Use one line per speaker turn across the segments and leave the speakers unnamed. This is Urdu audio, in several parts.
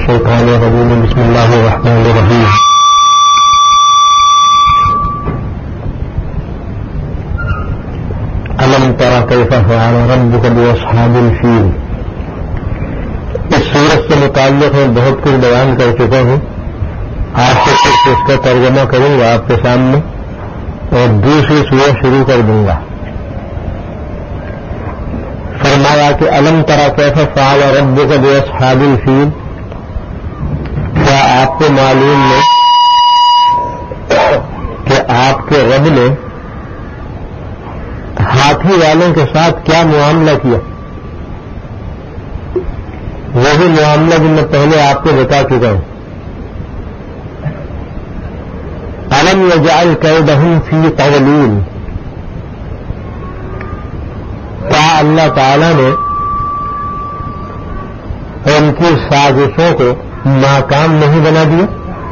الشيطان الرجيم بسم الله الرحمن الرحيم ألم تر كيف فعل ربك بأصحاب الفيل. اس سورت سے متعلق میں بہت کچھ بیان کر چکا ہوں. آج سے صرف اس کا ترجمہ کروں گا آپ کے سامنے اور دوسری سورت شروع کر دوں گا. فرمایا کہ الم ترى كيف فعل ربك باصحاب الفيل. کیا آپ کو معلوم ہے کہ آپ کے رب نے ہاتھی والوں کے ساتھ کیا معاملہ کیا؟ وہی معاملہ جو میں پہلے آپ کو بتا چکا ہوں. الم يجعل كيدهم في تضليل. کیا اللہ تعالی نے ان کی سازشوں کو ناکام نہیں بنا دیا؟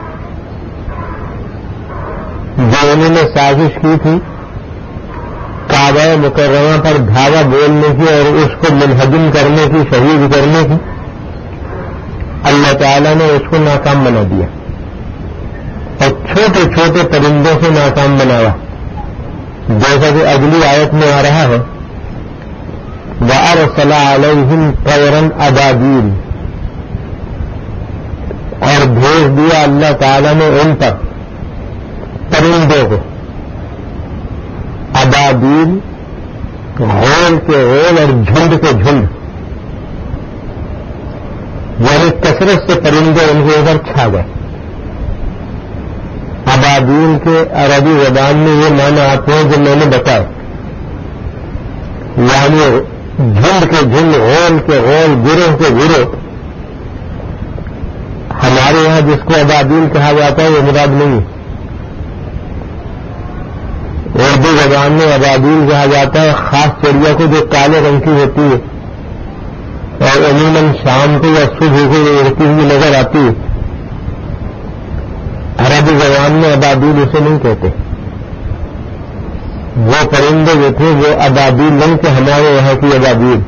جو انہوں نے سازش کی تھی کعبہ مکرمہ پر دھاوا بولنے کی اور اس کو منہدم کرنے کی، شہید کرنے کی، اللہ تعالی نے اس کو ناکام بنا دیا اور چھوٹے چھوٹے پرندوں سے ناکام بنایا. جیسا کہ اگلی آیت میں آ رہا ہے وَأَرْسَلَ عَلَيْهِمْ طَيْرًا أَبَابِيلَ. اور بھیج دیا اللہ تعالی نے ان پر پرندوں کو ابابیل، غول کے غول اور جھنڈ کے جھنڈ، یعنی کثرت سے پرندے ان کے اوپر چھا گئے. ابابیل کے عربی زبان میں یہ معنی آتے ہیں جو میں نے بتایا، یعنی جھنڈ کے جھنڈ، غول کے غول، گروہ کے گروہ. ہمارے یہاں جس کو ابابیل کہا جاتا ہے وہ مراد نہیں ہے. اردو زبان میں ابابیل کہا جاتا ہے خاص چڑیا کو جو کالے رنگ کی ہوتی ہے اور عموماً شام کو یا صبح کو اڑتی ہوئی نظر آتی ہے. عربی زبان میں ابابیل اسے نہیں کہتے. وہ پرندے جو تھے وہ ابابیل نہیں کہ ہمارے یہاں کی ابابیل،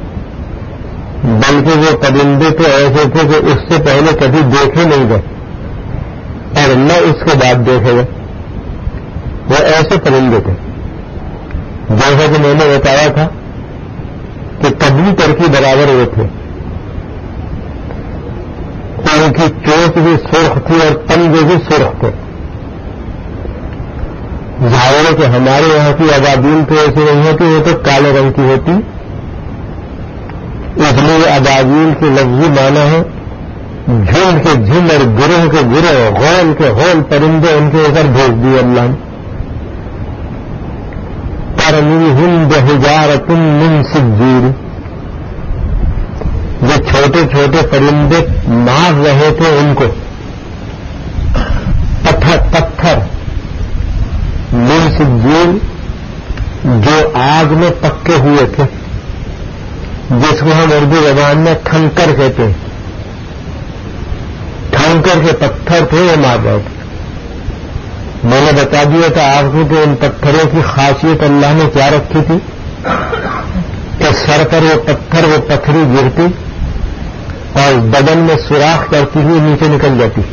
بلکہ وہ پرندے تو ایسے تھے کہ اس سے پہلے کبھی دیکھے نہیں گئے اور نہ اس کے بعد دیکھے گئے. وہ ایسے پرندے تھے جیسا کہ میں نے بتایا تھا کہ کبوتر کی برابر وہ تھے. ان کی چونچ بھی سرخ تھی اور پنجے بھی سرخ تھے. ظاہر ہے کہ ہمارے یہاں کی ابابیل تو ایسی نہیں ہوتی، وہ تو کالے رنگ کی ہوتی. اس لیے ابابیل کے لفظی معنی ہے جھنڈ کے جھنڈ اور گروہ کے گروہ، غول کے غول پرندے ان کے اوپر بھیج دیے اللہ نے. ترمیہم بحجارۃ من سجیل. جو چھوٹے چھوٹے پرندے مار رہے تھے ان کو پتھر من سجیل، جو آگ میں پکے ہوئے تھے، جس کو ہم اردو زبان میں کھنکر کہتے ہیں. کھنکر کے پتھر تھے وہ مار رہے تھے. میں نے بتا دیا تھا آپ کو کہ ان پتھروں کی خاصیت اللہ نے کیا رکھی تھی کہ سر پر وہ پتھر، وہ پتھری گرتی اور بدن میں سوراخ کرتی ہوئی نیچے نکل جاتی.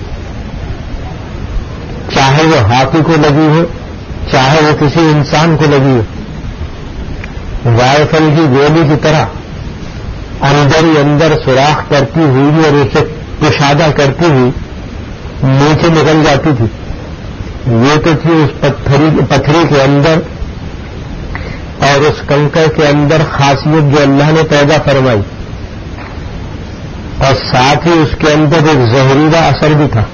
چاہے وہ ہاتھی کو لگی ہو، چاہے وہ کسی انسان کو لگی ہو، رائفل کی گولی کی طرح اندر ہی اندر سوراخ کرتی ہوئی اور اسے کشادہ کرتی ہوئی نیچے نکل جاتی تھی. یہ تو تھی اس پتھری کے اندر اور اس کنکر کے اندر خاصیت جو اللہ نے پیدا فرمائی، اور ساتھ ہی اس کے اندر ایک زہریلا اثر بھی تھا.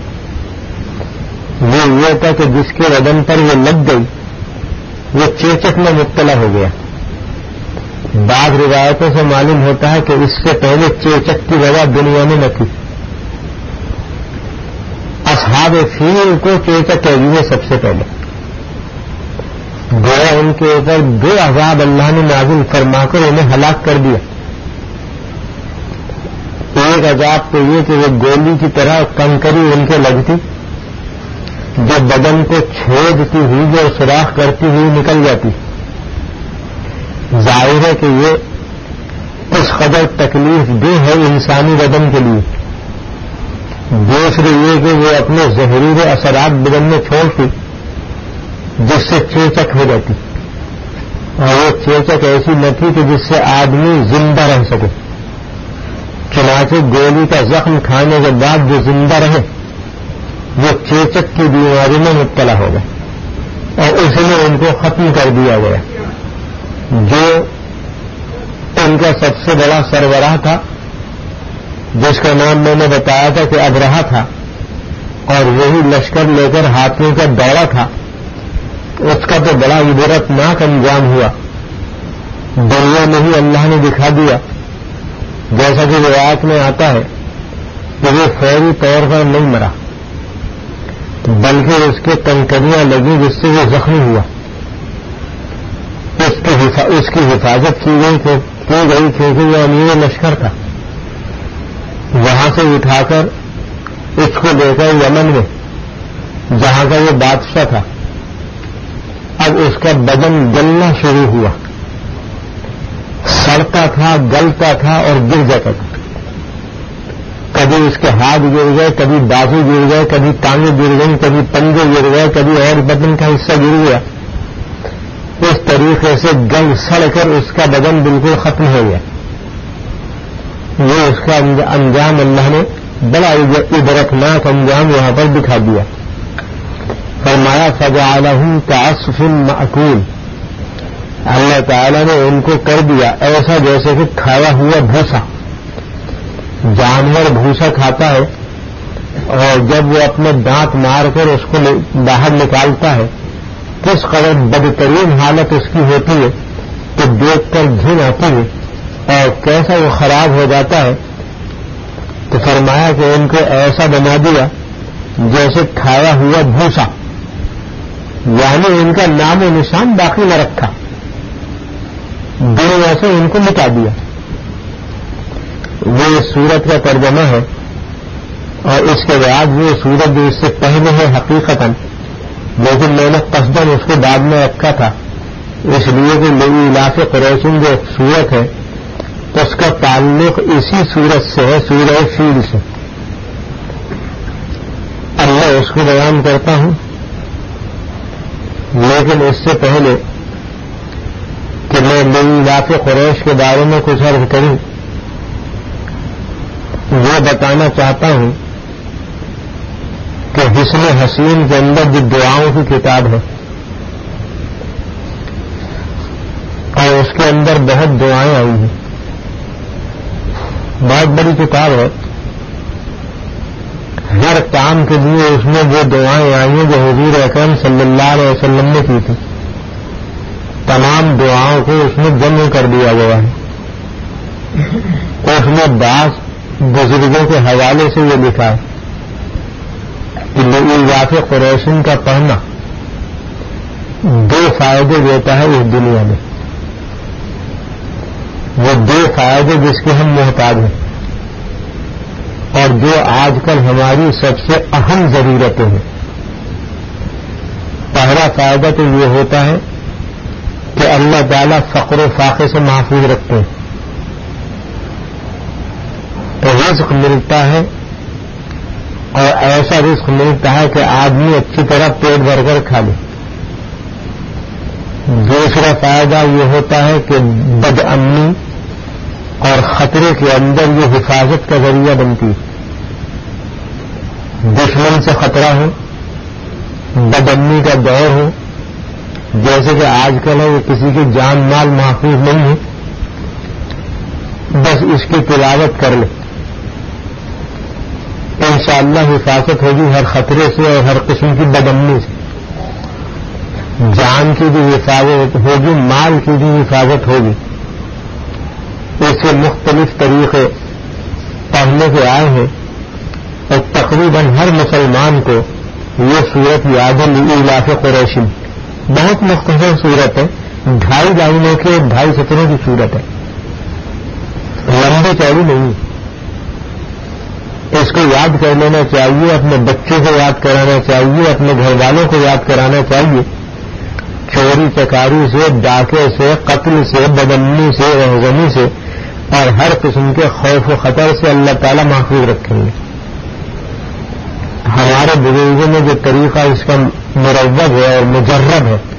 وہ یہ تھا کہ جس کے بدن پر وہ لگ گئی وہ چیچک میں مبتلا ہو گیا. بعض روایتوں سے معلوم ہوتا ہے کہ اس سے پہلے چیچک کی وجہ دنیا میں نہ تھی. اصحاب فیل کو چیچک کہہ دیے سب سے پہلے. گویا ان کے اوپر 2 عذاب اللہ نے نازل فرما کر انہیں ہلاک کر دیا. ایک عذاب تو یہ کہ وہ گولی کی طرح کنکری ان کے لگتی، جو بدن کو چھیدتی ہوئی، جو سوراخ کرتی ہوئی نکل جاتی. ظاہر ہے کہ یہ اس قدر تکلیف دہ ہے انسانی بدن کے لیے دوسری یہ کہ وہ اپنے زہریلے اثرات بدن میں چھوڑتی جس سے چیچک ہو جاتی، اور وہ چیچک ایسی نہ تھی کہ جس سے آدمی زندہ رہ سکے، چنانچہ گولی کا زخم کھانے کے بعد جو زندہ رہے وہ چیچک کی بیماری میں مبتلا ہو گئے اور اس میں ان کو ختم کر دیا گیا۔ جو ان کا سب سے بڑا سربراہ تھا جس کا نام میں نے بتایا تھا کہ ابرہہ تھا، اور وہی لشکر لے کر ہاتھیوں کا دوڑا تھا، اس کا تو بڑا عبرتناک انجام ہوا۔ دنیا میں ہی اللہ نے دکھا دیا، جیسا کہ روایت میں آتا ہے کہ وہ فوری طور پر نہیں مرا بلکہ اس کے کنکریاں لگی جس سے وہ زخمی ہوا، اس کی حفاظت کی گئی کیونکہ وہ امیر لشکر تھا۔ وہاں سے اٹھا کر اس کو لے کر یمن میں جہاں کا یہ بادشاہ تھا، اب اس کا بدن گلنا شروع ہوا، سڑتا تھا، گلتا تھا اور گر جاتا تھا۔ کبھی اس کے ہاتھ گر گئے، کبھی بازو گر گئے، کبھی ٹانگیں گر گئی، کبھی پنجے گر گئے، کبھی اور بدن کا حصہ گر گیا۔ اس طریقے سے گل سڑ کر اس کا بدن بالکل ختم ہو گیا۔ یہ اس کا انجام اللہ نے بڑا عبرتناک انجام یہاں پر دکھا دیا۔ فرمایا فجعلہم کعصف مأکول، اللہ تعالیٰ نے ان کو کر دیا ایسا جیسے کہ کھایا ہوا بھوسا۔ جانور بھوسا کھاتا ہے اور جب وہ اپنے دانت مار کر اس کو باہر نکالتا ہے کس قدر بدترین حالت اس کی ہوتی ہے تو دیکھ کر گھن آتی ہے اور کیسا وہ خراب ہو جاتا ہے۔ تو فرمایا کہ ان کو ایسا بنا دیا جیسے کھایا ہوا بھوسا، یعنی ان کا نام و نشان باقی نہ رکھا، دنیا سے ان کو مٹا دیا۔ وہ اس سورت کا ترجمہ ہے، اور اس کے بعد وہ سورت جو اس سے پہلے ہے حقیقتاً، لیکن میں نے قصداً اس کو بعد میں رکھا تھا اس لیے کہ لإیلاف قریش جو سورت ہے تو اس کا تعلق اسی سورت سے ہے، سورہ فیل سے۔ اب میں اس کو بیان کرتا ہوں، لیکن اس سے پہلے کہ میں لإیلاف قریش کے بارے میں کچھ عرض کروں، وہ بتانا چاہتا ہوں کہ حسن حسین کے اندر جو دعاؤں کی کتاب ہے اور اس کے اندر بہت دعائیں آئی ہیں، بہت بڑی کتاب ہے، ہر کام کے لیے اس میں وہ دعائیں آئی ہیں جو حضور اکرم صلی اللہ علیہ وسلم نے کی تھی، تمام دعاؤں کو اس میں جمع کر دیا گیا ہے۔ اس میں بعض بزرگوں کے حوالے سے یہ لکھا ہے کہ لإیلاف قریش کا پڑھنا 2 فائدے دیتا ہے اس دنیا میں، وہ 2 فائدے جس کے ہم محتاج ہیں اور جو آج کل ہماری سب سے اہم ضرورتیں ہیں۔ پہلا فائدہ تو یہ ہوتا ہے کہ اللہ تعالیٰ فقر و فاقے سے محفوظ رکھتے ہیں، تو رزق ملتا ہے اور ایسا رزق ملتا ہے کہ آدمی اچھی طرح پیٹ بھر کر کھا لے۔ دوسرا فائدہ یہ ہوتا ہے کہ بد امنی اور خطرے کے اندر یہ حفاظت کا ذریعہ بنتی ہے۔ دشمن سے خطرہ ہو، بد امنی کا دور ہو، جیسے کہ آج کل ہے، کسی کی جان مال محفوظ نہیں ہے، بس اس کی تلاوت کر لے، انشاءاللہ حفاظت ہوگی ہر خطرے سے اور ہر قسم کی بد امنی سے۔ جان کی بھی حفاظت ہوگی، مال کی بھی حفاظت ہوگی۔ اس سے مختلف طریقے پڑھنے کے آئے ہیں اور تقریباً ہر مسلمان کو یہ صورت یاد ہے، لإیلاف قریش۔ بہت مختصر صورت ہے، 2.5 لائنوں کے 2.5 سطروں کی صورت ہے، لمبی چوڑی نہیں۔ اس کو یاد کر لینا چاہیے، اپنے بچوں کو یاد کرانا چاہیے، اپنے گھر والوں کو یاد کرانا چاہیے۔ چوری چکاری سے، ڈاکے سے، قتل سے، بدامنی سے، رہزنی سے اور ہر قسم کے خوف و خطر سے اللہ تعالیٰ محفوظ رکھیں گے۔ ہمارے بزرگوں میں جو طریقہ اس کا مروج ہے اور مجرب ہے،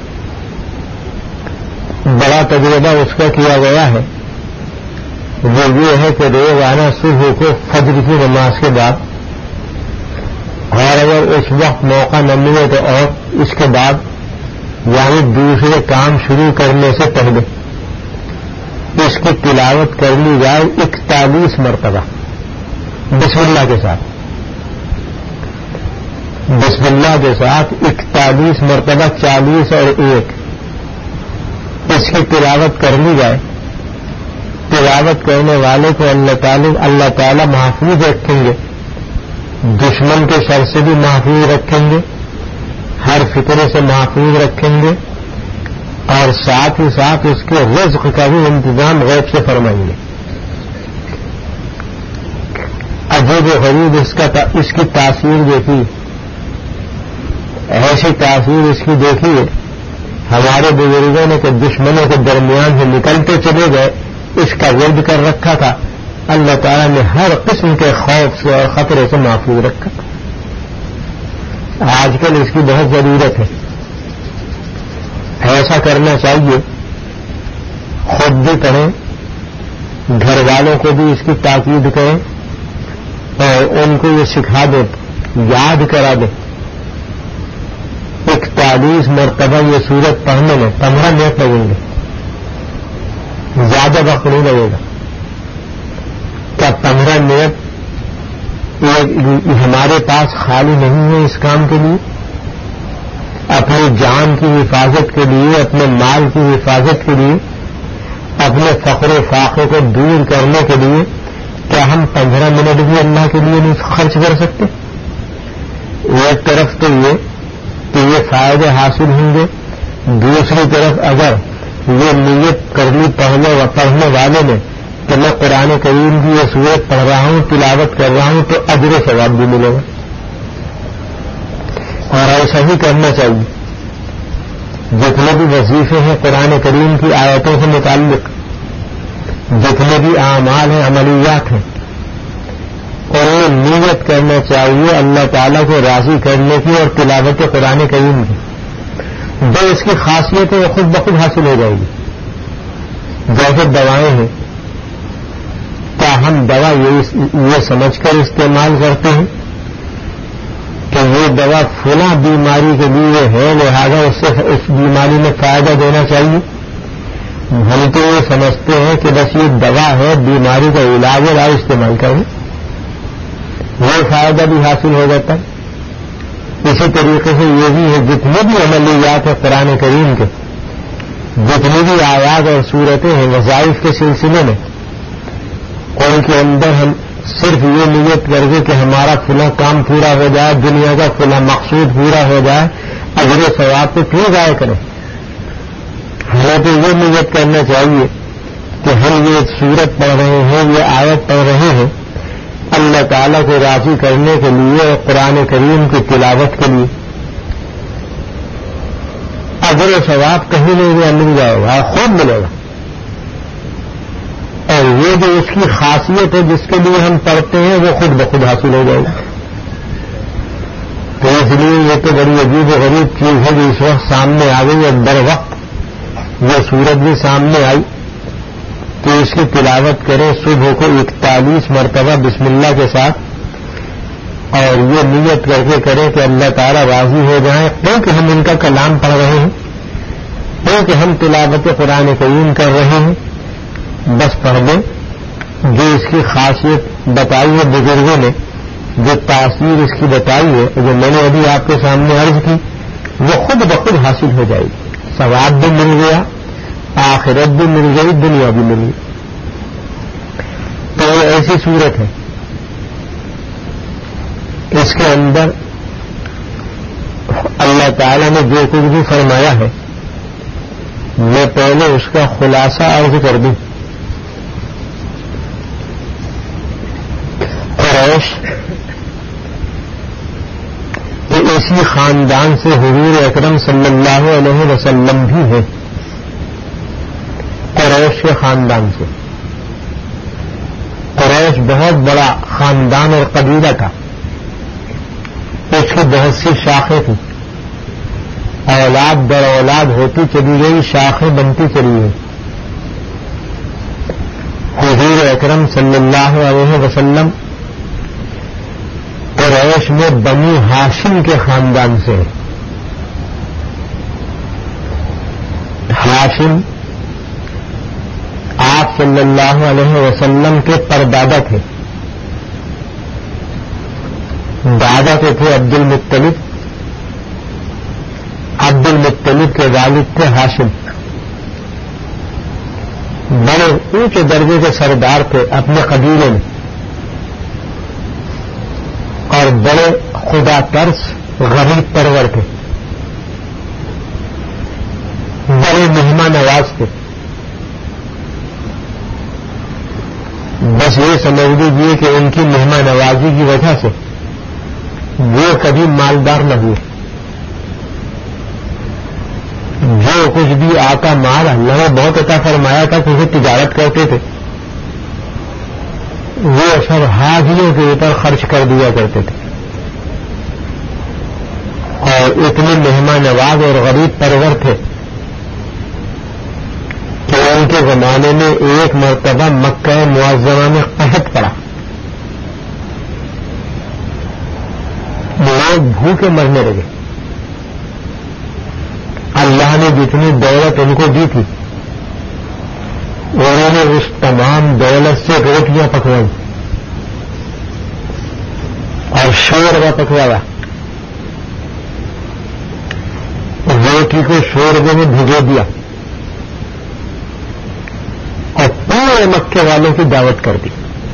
بڑا تجربہ اس کا کیا گیا ہے، وہ یہ ہے کہ روزانہ صبح کو فجر کی نماز کے بعد، اور اگر اس وقت موقع نہ ملے تو اور اس کے بعد، یعنی دوسرے کام شروع کرنے سے پہلے اس کی تلاوت کر لی جائے 41 مرتبہ بسم اللہ کے ساتھ، بسم اللہ کے ساتھ 41 مرتبہ 40 اور 1 اس کی تلاوت کر لی جائے۔ تلاوت کرنے والے کو اللہ تعالی محفوظ رکھیں گے، دشمن کے شر سے بھی محفوظ رکھیں گے، ہر فطرے سے محفوظ رکھیں گے، اور ساتھ ہی ساتھ اس کے رزق کا بھی انتظام غیب سے فرمائیں گے۔ عجیب و غریب اس کی تاثیر دیکھی، ایسی تاثیر اس کی دیکھی ہے ہمارے بزرگوں نے کہ دشمنوں کے درمیان سے نکلتے چلے گئے، اس کا ورد کر رکھا تھا، اللہ تعالیٰ نے ہر قسم کے خوف سے اور خطرے سے محفوظ رکھا۔ آج کل اس کی بہت ضرورت ہے، ایسا کرنا چاہیے، خود بھی کریں، گھر والوں کو بھی اس کی تاکید کریں اور ان کو یہ سکھا دیں، یاد کرا دیں۔ 41 مرتبہ یہ سورت پڑھنے میں 15 منٹ لگیں گے، زیادہ وقت نہیں لگے گا۔ کیا 15 منٹ ہمارے پاس خالی نہیں ہے اس کام کے لیے؟ اپنی جان کی حفاظت کے لیے، اپنے مال کی حفاظت کے لیے، اپنے فقر و فاقے کو دور کرنے کے لیے کیا ہم 15 منٹ بھی اللہ کے لیے نہیں خرچ کر سکتے؟ ایک طرف تو یہ کہ یہ فائدے حاصل ہوں گے، دوسری طرف اگر یہ نیت کر لی پڑھنے والے نے کہ میں قرآن کریم کی یہ سورت پڑھ رہا ہوں، تلاوت کر رہا ہوں، تو اجر و ثواب بھی ملے گا۔ اور ایسا ہی کرنا چاہیے۔ جتنے بھی وظیفے ہیں قرآن کریم کی آیتوں سے متعلق، جتنے بھی اعمال ہیں، عملیات ہیں، اور یہ نیت کرنا چاہیے اللہ تعالیٰ کو راضی کرنے کی اور تلاوت قرآن کریم کی۔ جو اس کی خاصیت ہے وہ خود بخود حاصل ہو جائے گی۔ جیسے دوائیں ہیں، کیا ہم دوا یہ سمجھ کر استعمال کرتے ہیں کہ یہ دوا فلاں بیماری کے لیے ہے، لہذا اس بیماری میں فائدہ دینا چاہیے؟ ہم تو یہ سمجھتے ہیں کہ بس یہ دوا ہے، بیماری کا علاج ہے، لاؤ استعمال کریں، وہ فائدہ بھی حاصل ہو جاتا ہے۔ اسی طریقے سے یہ بھی ہے، جتنے بھی عملیات ہیں قرآن کریم کے، جتنی بھی آیات اور صورتیں ہیں وظائف کے سلسلے میں، ان کے اندر ہم صرف یہ نیت کر کے کہ ہمارا فلاں کام پورا ہو جائے، دنیا کا فلاں مقصود پورا ہو جائے، اجر و ثواب کو کیوں ضائع کریں؟ ہمیں تو یہ نیت کرنا چاہیے کہ ہم یہ سورت پڑھ رہے ہیں، یہ آیت پڑھ رہے ہیں اللہ تعالیٰ کو راضی کرنے کے لیے اور قرآن کریم کی تلاوت کے لیے۔ اجر و ثواب کہیں نہیں مل جائے گا، خود ملے گا۔ اور یہ جو اس کی خاصیت ہے جس کے لیے ہم پڑھتے ہیں وہ خود بخود حاصل ہو جائے گا۔ تو اس لیے یہ تو بڑی عجیب و غریب چیز ہے جو اس وقت سامنے آ گئی، اور در وقت یہ سورت بھی سامنے آئی کہ اس کی تلاوت کریں صبح کو 41 مرتبہ بسم اللہ کے ساتھ، اور یہ نیت کر کے کریں کہ اللہ تعالیٰ راضی ہو جائیں، کیونکہ ہم ان کا کلام پڑھ رہے ہیں، کیونکہ ہم تلاوت قرآن کریم کر رہے ہیں۔ بس پڑھ دیں۔ جو اس کی خاصیت بتائی ہے بزرگوں نے، جو تاثیر اس کی بتائی ہے، جو میں نے ابھی آپ کے سامنے عرض کی، وہ خود بخود حاصل ہو جائے گی۔ ثواب بھی مل گیا، آخرت بھی مل گئی، دنیا بھی مل گئی۔ تو یہ ایسی صورت ہے، اس کے اندر اللہ تعالیٰ نے جو کچھ بھی فرمایا ہے، میں پہلے اس کا خلاصہ عرض کر دوں۔ قریش یہ اسی خاندان سے حضور اکرم صلی اللہ علیہ وسلم بھی ہے، قریش کے خاندان سے۔ قریش بہت بڑا خاندان اور قبیلہ تھا، اس کی بہت سی شاخیں تھیں، اولاد در اولاد ہوتی چلی گئی، شاخیں بنتی چلی گئی۔ حضور اکرم صلی اللہ علیہ وسلم قریش میں بنی ہاشم کے خاندان سے، ہاشم آپ صلی اللہ علیہ وسلم کے پردادا تھے، دادا کے تھے عبد المطلب، عبد المطلب کے والد تھے ہاشم، بڑے اونچے درجے کے سردار تھے اپنے قبیلے میں، اور بڑے خدا ترس غریب پرور تھے، بڑے مہمان نواز تھے۔ بس یہ سمجھ لیجیے کہ ان کی مہمان نوازی کی وجہ سے وہ کبھی مالدار نہ ہوئے، جو کچھ بھی آتا مال اللہ نے بہت عطا فرمایا تھا کہ اسے تجارت کرتے تھے، وہ سب حاجیوں کے اوپر خرچ کر دیا کرتے تھے، اور اتنے مہمان نواز اور غریب پرور تھے کہ ان کے زمانے میں ایک مرتبہ مکہ معظمہ میں قحط پڑا، لوگ بھوکے مرنے لگے۔ اللہ نے جتنی دولت ان کو دی تھی انہوں نے اس تمام دولت سے روٹیاں پکوائی اور شوربہ پکوایا، روٹی کو شوربے میں بھگو دیا اور پورے مکے والوں کی دعوت کر دی۔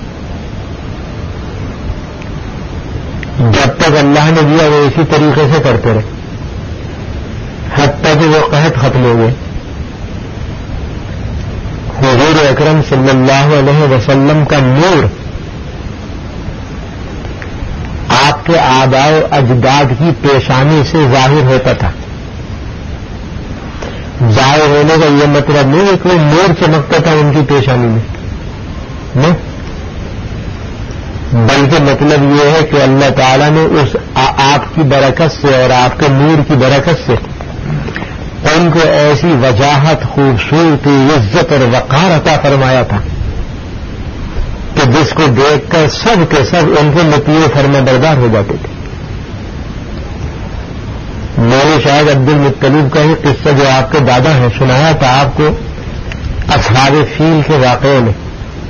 جب تک اللہ نے دیا وہ اسی طریقے سے کرتے رہے، حتیٰ کہ وہ قحط ختم ہو گئے۔ حضور اکرم صلی اللہ علیہ وسلم کا نور آپ کے آباء و اجداد کی پیشانی سے ظاہر ہوتا تھا۔ ظاہر ہونے کا یہ مطلب نہیں ہے کہ وہ نور چمکتا تھا ان کی پیشانی میں، نہیں، بلکہ مطلب یہ ہے کہ اللہ تعالیٰ نے اس آپ کی برکت سے اور آپ کے نور کی برکت سے ان کو ایسی وجاہت، خوبصورتی، عزت اور وقار عطا فرمایا تھا کہ جس کو دیکھ کر سب کے سب ان کے مطیع فرما بردار ہو جاتے تھے۔ میں نے شاید عبد المطلب کا ہی قصہ جو آپ کے دادا ہیں سنایا تھا آپ کو اصحاب فیل کے واقعے میں،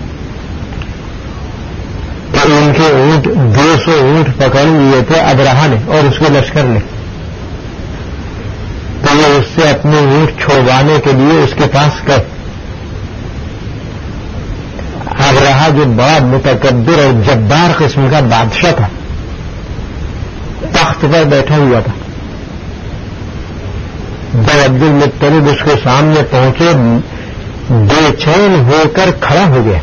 کہ ان کے اونٹ 200 اونٹ پکڑ لیے تھے ابرہا نے اور اس کے لشکر نے، تو وہ اس سے اپنے اونٹ چھوڑوانے کے لیے اس کے پاس گئے۔ ابرہا جو بڑا متکبر اور جبار قسم کا بادشاہ تھا، تخت پر بیٹھا ہوا تھا، جب عبد المطلب اس کے سامنے پہنچے بے چین ہو کر کھڑا ہو گیا،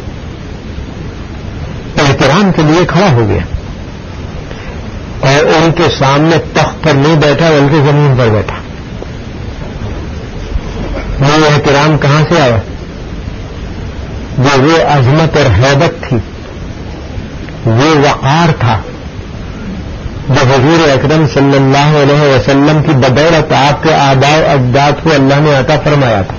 احترام کے لیے کھڑا ہو گیا، اور ان کے سامنے تخت پر نہیں بیٹھا بلکہ زمین پر بیٹھا۔ وہ احترام کہاں سے آیا؟ وہ عظمت اور حیبت تھی، وہ وقار تھا جو حضور اکرم صلی اللہ علیہ وسلم کی بدولت آپ کے آباء و اجداد کو اللہ نے عطا فرمایا تھا۔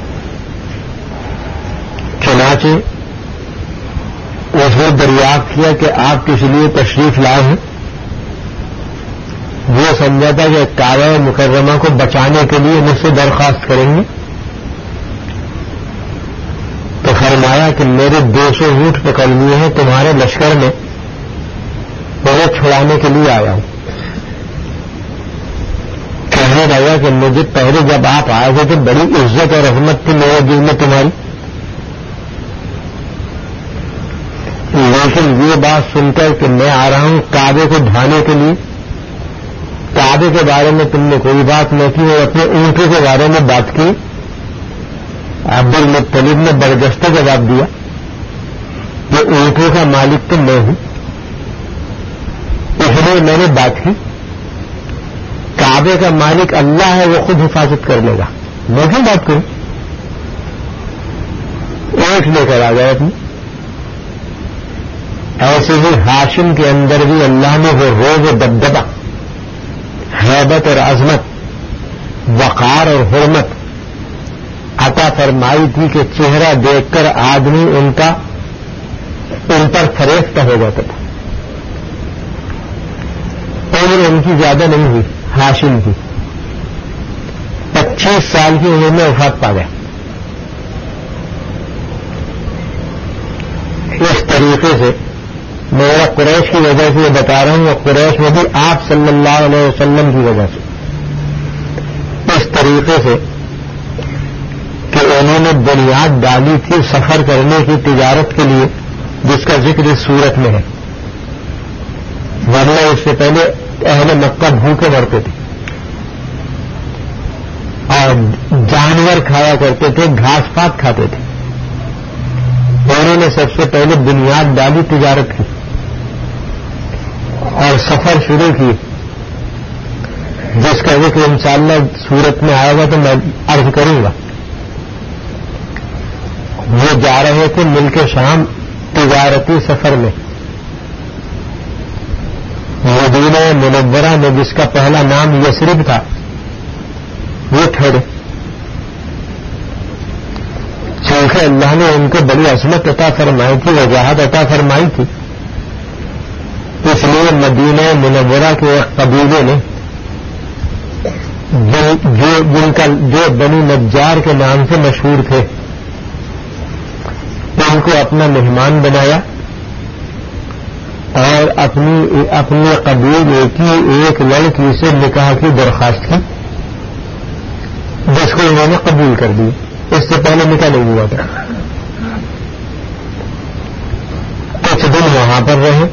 چنانچہ اس نے دریافت کیا کہ آپ کس لیے تشریف لائے ہیں؟ وہ سمجھا تھا کہ کعبہ مکرمہ کو بچانے کے لیے مجھ سے درخواست کریں گے، تو فرمایا کہ میرے 200 اونٹ پکڑ لیے ہیں تمہارے لشکر میں، انہیں چھڑانے کے لیے آیا ہوں۔ کہنے لگا کہ مجھے پہلے جب آپ آئے تھے تو بڑی عزت اور عظمت تھی میرے دل میں تمہاری، لیکن یہ بات سن کر کہ میں آ رہا ہوں کعبے کو ڈھانے کے لیے، کعبے کے بارے میں تم نے کوئی بات نہ کی اور اپنے اونٹوں کے بارے میں بات کی۔ عبد المطلب نے برجستہ جواب دیا کہ اونٹوں کا مالک تو میں ہوں، اس لیے میں نے بات کی، کعبے کا مالک اللہ ہے، وہ خود حفاظت کر لے گا، میں کیوں بات کروں؟ اونٹ لے کر آ گئے اپنی۔ ایسے ہی ہاشم کے اندر بھی اللہ نے وہ روب و دبدبا ہیبت اور عظمت، وقار اور حرمت عطا فرمائی تھی کہ چہرہ دیکھ کر آدمی ان پر فریفتہ ہو جاتا تھا. عمر ان کی زیادہ نہیں ہوئی، ہاشم کی 25 سال کی عمر میں وفات پا گئے. اس طریقے سے میرا قریش کی وجہ سے یہ بتا رہا ہوں، اور قریش میں بھی آپ صلی اللہ علیہ وسلم کی وجہ سے، اس طریقے سے کہ انہوں نے بنیاد ڈالی تھی سفر کرنے کی تجارت کے لیے، جس کا ذکر اس صورت میں ہے. ورنہ اس سے پہلے اہل مکہ بھوکے مرتے تھے اور جانور کھایا کرتے تھے، گھاس پات کھاتے تھے. انہوں نے سب سے پہلے بنیاد ڈالی تجارت کی اور سفر شروع کی، جس کا ذکر انشاءاللہ صورت میں آئے گا تو میں عرض کروں گا. وہ جا رہے تھے ملک شام تجارتی سفر میں. مدینہ منورہ میں جس کا پہلا نام یثرب تھا وہ ٹھہرے. چونکہ اللہ نے ان کو بڑی عظمت عطا فرمائی تھی، وجاہت عطا فرمائی تھی، اس لیے مدینہ منورہ کے ایک قبیلے نے جو بنی نجار کے نام سے مشہور تھے، ان کو اپنا مہمان بنایا اور اپنی قبیلے کی ایک لڑکی سے نکاح کی درخواست کی، جس کو انہوں نے قبول کر دی. اس سے پہلے نکاح نہیں ہوا تھا. کچھ دن وہاں پر رہے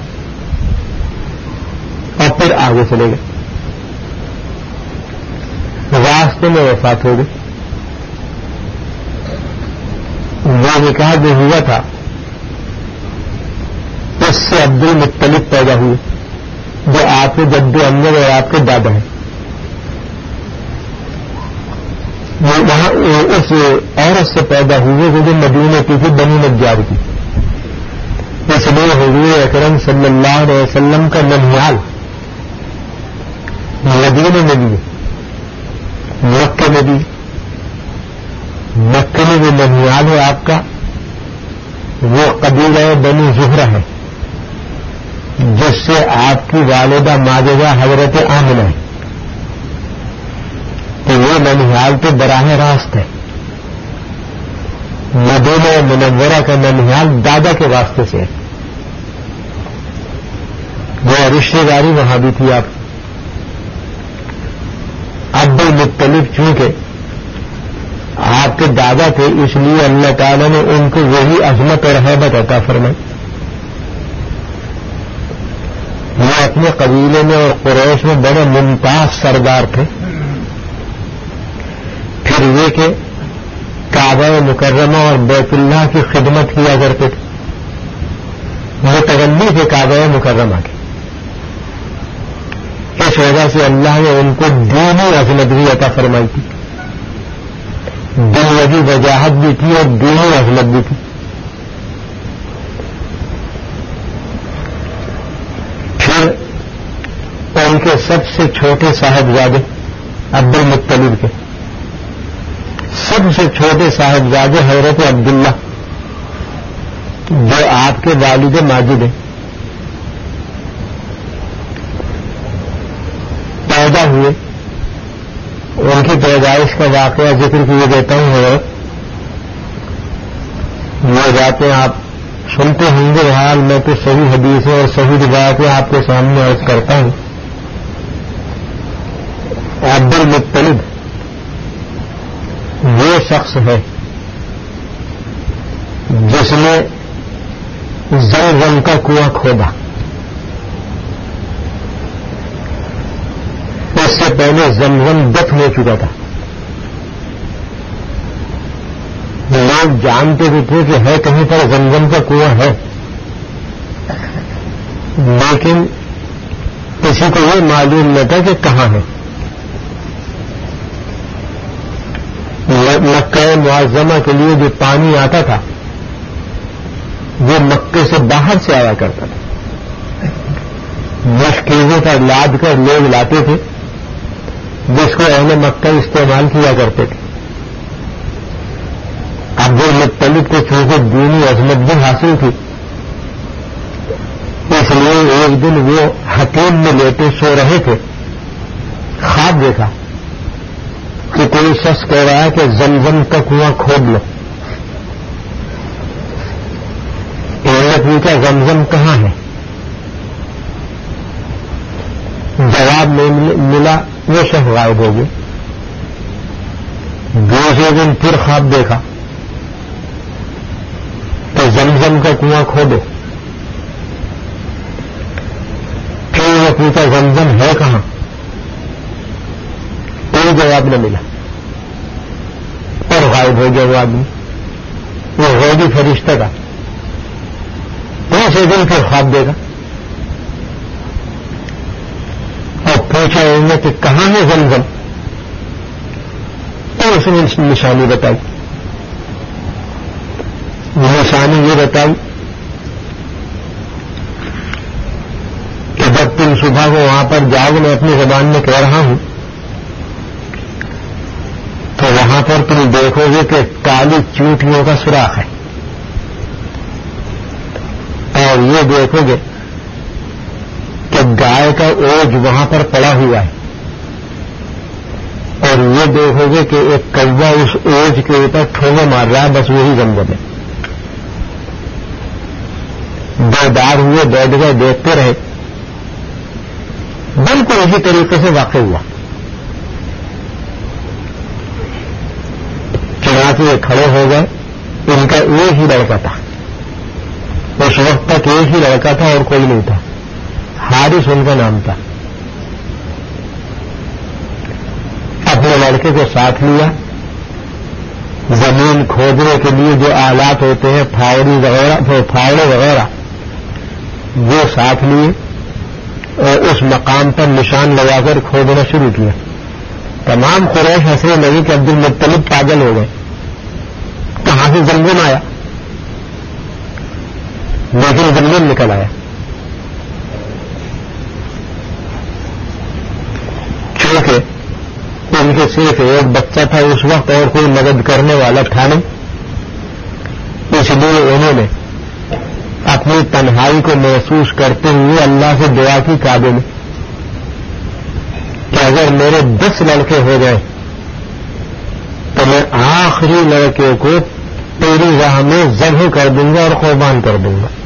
اور پھر آگے چلے گئے. راستے میں وفات ہو گئی. وہ نکاح جو ہوا تھا اس سے عبد المطلب پیدا ہوئے، جو آپ کے جد امجد اور آپ کے دادا ہیں. وہاں اس عورت سے پیدا ہوئے جو مدینے کی تھی، بنی نجار کی. اس لیے حضور اکرم صلی اللہ علیہ وسلم کا ننیال مدینے میں بھی، مکہ میں بھی. مکہ میں جو ننیال ہے آپ کا، وہ قبیلہ بنی زہرہ ہے، جس سے آپ کی والدہ ماجدہ حضرت آمنہ ہے. تو یہ ننیال تو براہ راست ہے. مدینہ منورہ کا ننیال دادا کے واسطے سے ہے. وہ رشتے داری وہاں بھی تھی. آپ عبد المطلب چونکہ آپ کے دادا تھے، اس لیے اللہ تعالیٰ نے ان کو وہی عظمت اور ہیبت عطا فرمائی. وہ اپنے قبیلے میں اور قریش میں بڑے ممتاز سردار تھے. پھر یہ کہ کعبہ مکرمہ اور بیت اللہ کی خدمت کیا کرتے تھے. متولی تھے کعبہ مکرمہ کے. اس وجہ سے اللہ نے ان کو دینی عظمت بھی عطا فرمائی تھی. دنیاوی وجاہت بھی تھی اور دینی عظمت بھی تھی. پھر ان کے سب سے چھوٹے صاحبزادے عبد المطلب کے سب سے چھوٹے صاحبزادے حضرت عبداللہ، جو آپ کے والد ماجد ہیں، پیدا ہوئے. ان کی پیدائش کا واقعہ ذکر کیے دیتا ہوں. حضرت وہ جاتے ہیں، آپ سنتے ہوں گے. حال میں تو صحیح حدیثیں اور صحیح روایتیں آپ کے سامنے عرض کرتا ہوں. عبد المطلب وہ شخص ہے جس نے زمزم کا کنواں کھودا. اس سے پہلے زمزم دفن ہو چکا تھا. لوگ جانتے بھی تھے کہ ہے کہیں پر زمزم کا کنواں ہے، لیکن کسی کو یہ معلوم نہ تھا کہ کہاں ہے. مکہ معظمہ کے لیے جو پانی آتا تھا وہ مکے سے باہر سے آیا کرتا تھا. مشکلوں پر لاد کر لوگ لاتے تھے جس کو اہل مکہ استعمال کیا کرتے تھے. عبد المطلب کو چونکہ دینی عظمت بھی حاصل تھی، اس لیے ایک دن وہ حتیم میں لیٹے سو رہے تھے، خواب دیکھا کہ کوئی شخص کہہ رہا ہے کہ زمزم کا کنواں کھود لو. انہوں نے پوچھا زمزم کہاں ہے؟ جواب نہیں ملا، وہ شخص غائب ہو گئے. دوسرے دن پھر خواب دیکھا تو زمزم کا کنواں کھودو. پھر وہ پوچھا زمزم ہے کہاں؟ کوئی جواب نہ ملا اور غائب ہو گیا وہ آدمی. وہ غیبی فرشتہ تھا. دوسرے دن پھر خواب دیکھا اور پوچھا انہوں نے کہ کہاں ہے زمزم؟ اور اس نے نشانی بتائی. نشانی یہ بتائی کہ جب تم صبح کو وہاں پر جاؤ، میں اپنی زبان میں کہہ رہا ہوں، تو وہاں پر تم دیکھو گے کہ کالی چونٹیوں کا سوراخ ہے، اور یہ دیکھو گے کہ گائے کا اوج وہاں پر پڑا ہوا ہے، اور یہ دیکھو گے کہ ایک کوا اس اوج کے اوپر ٹھونگے مار رہا ہے. بس وہی زمزم ہے. بیدار ہوئے، بیٹھ گئے، دیکھتے رہے. بالکل اسی طریقے سے واقع ہوا. چنانچہ یہ کھڑے ہو گئے. ان کا ایک ہی لڑکا تھا، اس وقت تک ایک ہی لڑکا تھا اور کوئی نہیں تھا. حارث ان کا نام تھا. اپنے لڑکے کو ساتھ لیا. زمین کھودنے کے لیے جو آلات ہوتے ہیں، پھاوڑے وغیرہ، وہ ساتھ لیے اور اس مقام پر نشان لگا کر کھودنا شروع کیا. تمام قریش ہنسنے لگے کہ عبد المطلب پاگل ہو گئے، کہاں سے زمزم آیا؟ لیکن زمزم نکل آیا. چونکہ ان کے صرف ایک بچہ تھا اس وقت اور کوئی مدد کرنے والا تھا نہیں، اس لیے انہوں نے اپنی تنہائی کو محسوس کرتے ہوئے اللہ سے دعا کی کعبے میں کہ اگر میرے 10 لڑکے ہو جائیں تو میں آخری لڑکے کو تیری راہ میں ذبح کر دوں گا اور قربان کر دوں گا.